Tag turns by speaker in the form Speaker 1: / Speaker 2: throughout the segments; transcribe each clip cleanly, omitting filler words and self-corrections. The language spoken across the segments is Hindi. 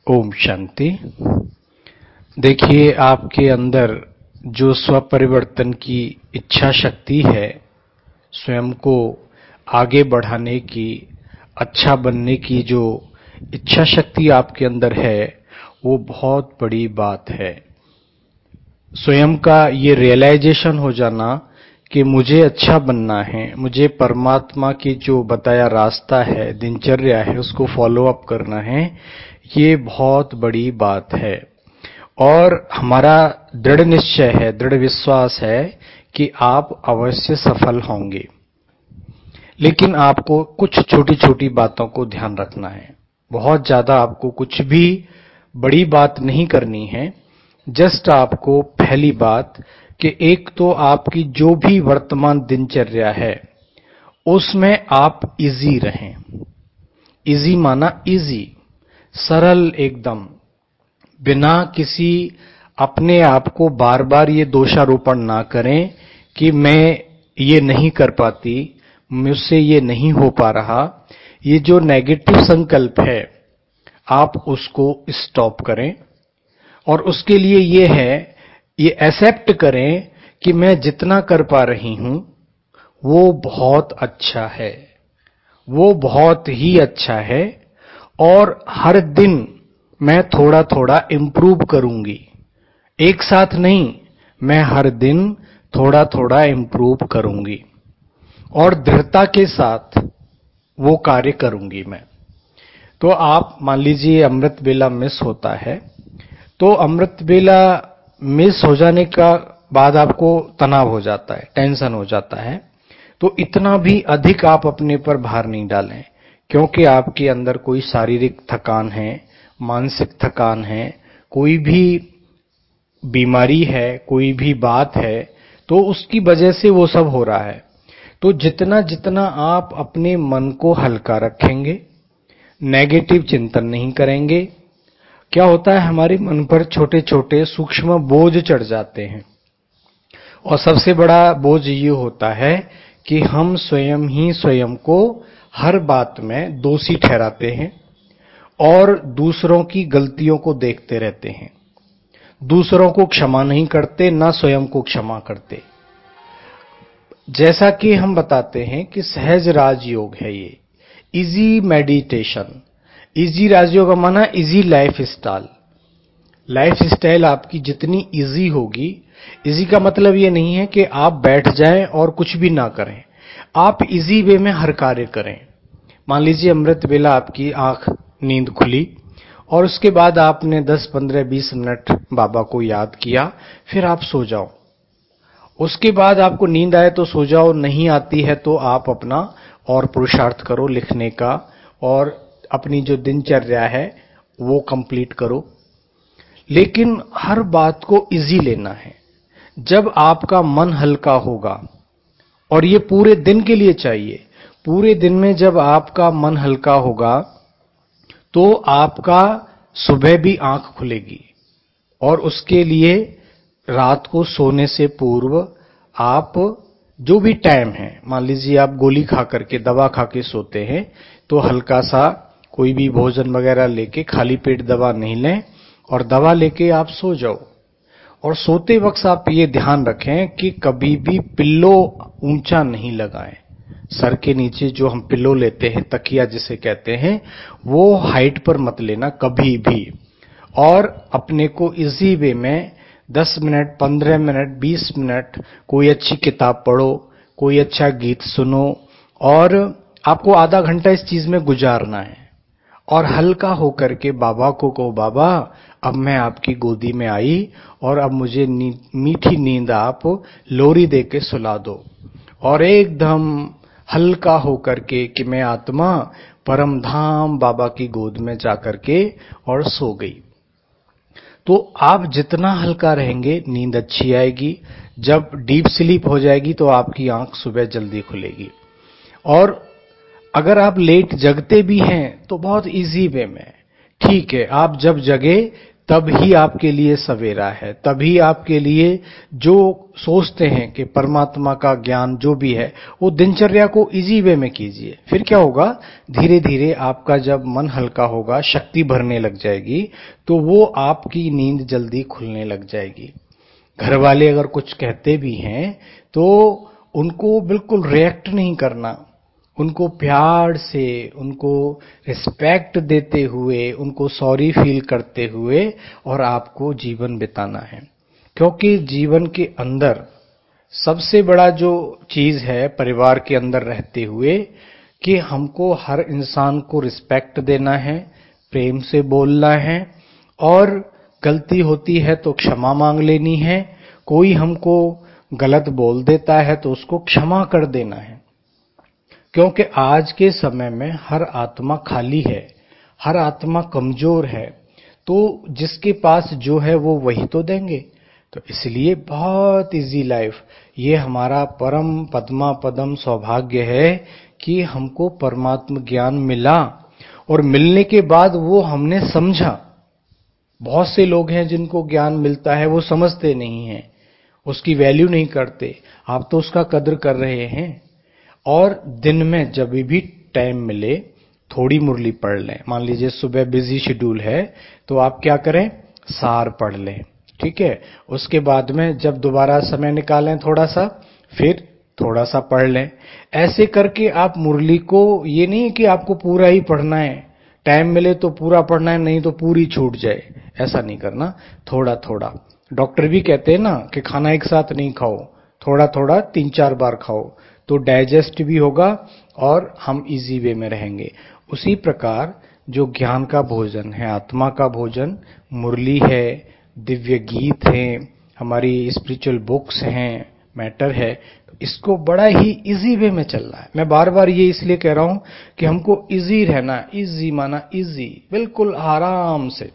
Speaker 1: ओम शांति। देखिए, आपके अंदर जो स्व परिवर्तन की इच्छा शक्ति है, स्वयं को आगे बढ़ाने की, अच्छा बनने की जो इच्छा शक्ति आपके अंदर है, वो बहुत बड़ी बात है। स्वयं का ये रियलाइजेशन हो जाना कि मुझे अच्छा बनना है, मुझे परमात्मा की जो बताया रास्ता है, दिनचर्या है, उसको फॉलो अप करना है, ये बहुत बड़ी बात है। और हमारा दृढ़ निश्चय है, दृढ़ विश्वास है कि आप अवश्य सफल होंगे। लेकिन आपको कुछ छोटी छोटी बातों को ध्यान रखना है। बहुत ज्यादा आपको कुछ भी बड़ी बात नहीं करनी है। जस्ट आपको पहली बात कि एक तो आपकी जो भी वर्तमान दिनचर्या है, उसमें आप इजी रहें। इजी माना इजी, सरल एकदम, बिना किसी अपने आप को बार बार ये दोषारोपण ना करें कि मैं ये नहीं कर पाती, मुझसे ये नहीं हो पा रहा। ये जो नेगेटिव संकल्प है, आप उसको स्टॉप करें। और उसके लिए ये है, ये एक्सेप्ट करें कि मैं जितना कर पा रही हूं वो बहुत अच्छा है, वो बहुत ही अच्छा है। और हर दिन मैं थोड़ा थोड़ा इंप्रूव करूंगी, एक साथ नहीं, मैं हर दिन थोड़ा थोड़ा इंप्रूव करूंगी और दृढ़ता के साथ वो कार्य करूंगी मैं। तो आप मान लीजिए अमृत वेला मिस होता है, तो अमृत वेला मिस हो जाने का बाद आपको तनाव हो जाता है, टेंशन हो जाता है। तो इतना भी अधिक आप अपने पर भार नहीं डालें, क्योंकि आपके अंदर कोई शारीरिक थकान है, मानसिक थकान है, कोई भी बीमारी है, कोई भी बात है, तो उसकी वजह से वो सब हो रहा है। तो जितना जितना आप अपने मन को हल्का रखेंगे, नेगेटिव चिंतन नहीं करेंगे, क्या होता है, हमारे मन पर छोटे छोटे सूक्ष्म बोझ चढ़ जाते हैं। और सबसे बड़ा बोझ ये होता है कि हम स्वयं ही स्वयं को हर बात में दोषी ठहराते हैं और दूसरों की गलतियों को देखते रहते हैं। दूसरों को क्षमा नहीं करते, ना स्वयं को क्षमा करते। जैसा कि हम बताते हैं कि सहज राजयोग है ये, इजी मेडिटेशन। इजी राजयोग का माना easy life style. Life style आपकी जितनी इजी होगी, इजी का मतलब ये नहीं है कि आप बैठ जाएं और कुछ भी ना करें, आप इजी वे में हर कार्य करें। मान लीजिए अमृत वेला आपकी आंख नींद खुली और उसके बाद आपने 10, 15, 20 मिनट बाबा को याद किया, फिर आप सो जाओ। उसके बाद आपको नींद आए तो सो जाओ, नहीं आती है तो आप अपना और पुरुषार्थ करो लिखने का, और अपनी जो दिनचर्या है वो कंप्लीट करो। लेकिन हर बात को इजी लेना है। जब आपका मन हल्का होगा, और ये पूरे दिन के लिए चाहिए, पूरे दिन में जब आपका मन हल्का होगा तो आपका सुबह भी आंख खुलेगी। और उसके लिए रात को सोने से पूर्व आप जो भी टाइम है, मान लीजिए आप गोली खा करके, दवा खा के सोते हैं, तो हल्का सा कोई भी भोजन वगैरह लेके, खाली पेट दवा नहीं लें और दवा लेके आप सो जाओ। और सोते वक्त आप ये ध्यान रखें कि कभी भी पिल्लो ऊंचा नहीं लगाएं। सर के नीचे जो हम पिल्लो लेते हैं, तकिया जिसे कहते हैं, वो हाइट पर मत लेना कभी भी। और अपने को इजी वे में 10 मिनट, 15 मिनट, 20 मिनट कोई अच्छी किताब पढ़ो, कोई अच्छा गीत सुनो, और आपको आधा घंटा इस चीज में गुजारना है। और हल्का होकर के बाबा को कहो, बाबा अब मैं आपकी गोदी में आई और अब मुझे मीठी नींद आप लोरी दे के सुला दो। और एकदम हल्का होकर के कि मैं आत्मा परम धाम बाबा की गोद में जाकर के और सो गई। तो आप जितना हल्का रहेंगे, नींद अच्छी आएगी। जब डीप स्लीप हो जाएगी तो आपकी आंख सुबह जल्दी खुलेगी। और अगर आप लेट जगते भी हैं तो बहुत इजी वे में, ठीक है, आप जब जगे तभी आपके लिए सवेरा है, तभी आपके लिए जो सोचते हैं कि परमात्मा का ज्ञान जो भी है वो दिनचर्या को इजी वे में कीजिए। फिर क्या होगा, धीरे धीरे आपका जब मन हल्का होगा, शक्ति भरने लग जाएगी, तो वो आपकी नींद जल्दी खुलने लग जाएगी। घर वाले अगर कुछ कहते भी हैं तो उनको बिल्कुल रिएक्ट नहीं करना, उनको प्यार से, उनको रिस्पेक्ट देते हुए, उनको सॉरी फील करते हुए और आपको जीवन बिताना है। क्योंकि जीवन के अंदर सबसे बड़ा जो चीज है परिवार के अंदर रहते हुए, कि हमको हर इंसान को रिस्पेक्ट देना है, प्रेम से बोलना है, और गलती होती है तो क्षमा मांग लेनी है। कोई हमको गलत बोल देता है तो उसको क्षमा कर देना है। क्योंकि आज के समय में हर आत्मा खाली है, हर आत्मा कमजोर है, तो जिसके पास जो है वो वही तो देंगे। तो इसलिए बहुत इजी लाइफ, ये हमारा परम पद्मा पदम सौभाग्य है कि हमको परमात्म ज्ञान मिला, और मिलने के बाद वो हमने समझा। बहुत से लोग हैं जिनको ज्ञान मिलता है वो समझते नहीं हैं, उसकी वैल्यू नहीं करते। आप तो उसका कद्र कर रहे हैं। और दिन में जब भी टाइम मिले थोड़ी मुरली पढ़ लें। मान लीजिए सुबह बिजी शेड्यूल है तो आप क्या करें, सार पढ़ लें, ठीक है। उसके बाद में जब दोबारा समय निकालें थोड़ा सा, फिर थोड़ा सा पढ़ लें। ऐसे करके आप मुरली को, ये नहीं कि आपको पूरा ही पढ़ना है, टाइम मिले तो पूरा पढ़ना है, नहीं तो पूरी छूट जाए, ऐसा नहीं करना। थोड़ा थोड़ा, डॉक्टर भी कहते हैं ना कि खाना एक साथ नहीं खाओ, थोड़ा थोड़ा 3-4 बार खाओ, तो डाइजेस्ट भी होगा और हम इजी वे में रहेंगे। उसी प्रकार जो ज्ञान का भोजन है, आत्मा का भोजन, मुरली है, दिव्य गीत हैं, हमारी स्पिरिचुअल बुक्स हैं, मैटर है, तो इसको बड़ा ही इजी वे में चलना है। मैं बार बार ये इसलिए कह रहा हूं कि हमको इजी रहना। इजी माना इजी, बिल्कुल आराम से,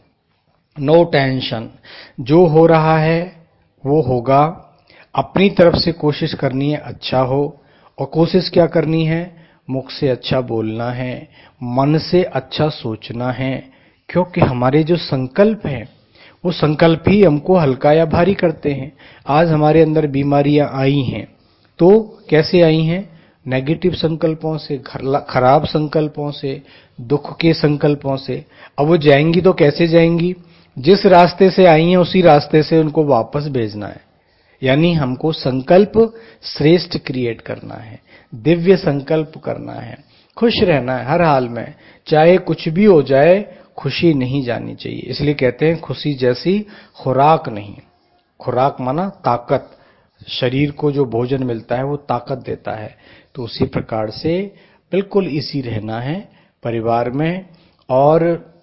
Speaker 1: नो टेंशन। जो हो रहा है वो होगा। अपनी तरफ से कोशिश करनी है अच्छा हो, और कोशिश क्या करनी है, मुख से अच्छा बोलना है, मन से अच्छा सोचना है। क्योंकि हमारे जो संकल्प हैं वो संकल्प ही हमको हल्का या भारी करते हैं। आज हमारे अंदर बीमारियां आई हैं तो कैसे आई हैं, नेगेटिव संकल्पों से, खराब संकल्पों से, दुख के संकल्पों से। अब वो जाएंगी तो कैसे जाएंगी, जिस रास्ते से आई हैं उसी रास्ते से उनको वापस भेजना है। यानी हमको संकल्प श्रेष्ठ क्रिएट करना है, दिव्य संकल्प करना है, खुश रहना है हर हाल में, चाहे कुछ भी हो जाए, खुशी नहीं जानी चाहिए। इसलिए कहते हैं खुशी जैसी खुराक नहीं। खुराक माना ताकत, शरीर को जो भोजन मिलता है वो ताकत देता है। तो उसी प्रकार से बिल्कुल इसी रहना है परिवार में, और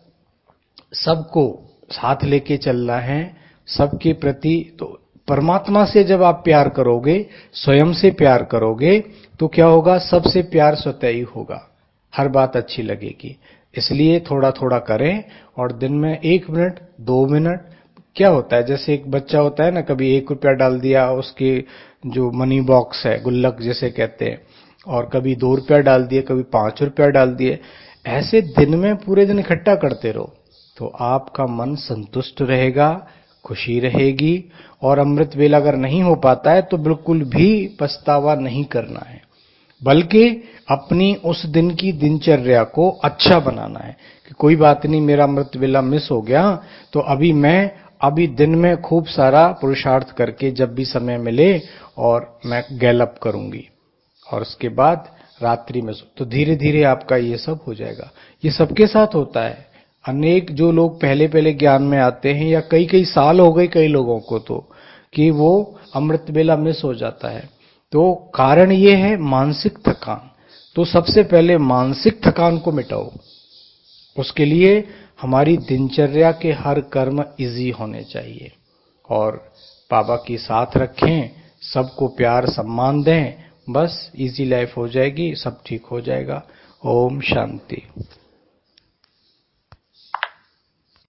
Speaker 1: सबको साथ लेके चलना है, सबके प्रति। तो परमात्मा से जब आप प्यार करोगे, स्वयं से प्यार करोगे, तो क्या होगा, सबसे प्यार स्वतः ही होगा, हर बात अच्छी लगेगी। इसलिए थोड़ा थोड़ा करें, और दिन में 1 मिनट 2 मिनट, क्या होता है, जैसे एक बच्चा होता है ना, कभी 1 रुपया डाल दिया उसके जो मनी बॉक्स है, गुल्लक जिसे कहते हैं, और कभी 2 रुपया डाल दिए, कभी 5 रुपया डाल दिए, ऐसे दिन में पूरे दिन इकट्ठा करते रहो, तो आपका मन संतुष्ट रहेगा, खुशी रहेगी। और अमृत वेला अगर नहीं हो पाता है तो बिल्कुल भी पछतावा नहीं करना है, बल्कि अपनी उस दिन की दिनचर्या को अच्छा बनाना है कि कोई बात नहीं, मेरा अमृत वेला मिस हो गया, तो अभी दिन में खूब सारा पुरुषार्थ करके जब भी समय मिले और मैं गैलअप करूंगी, और उसके बाद रात्रि में तो धीरे धीरे आपका ये सब हो जाएगा। ये सबके साथ होता है। अनेक जो लोग पहले पहले ज्ञान में आते हैं, या कई कई साल हो गए कई लोगों को तो, कि वो अमृत वेला मिस हो जाता है, तो कारण ये है मानसिक थकान। तो सबसे पहले मानसिक थकान को मिटाओ। उसके लिए हमारी दिनचर्या के हर कर्म इजी होने चाहिए, और बाबा की साथ रखें, सबको प्यार सम्मान दें, बस इजी लाइफ हो जाएगी, सब ठीक हो जाएगा। ओम शांति।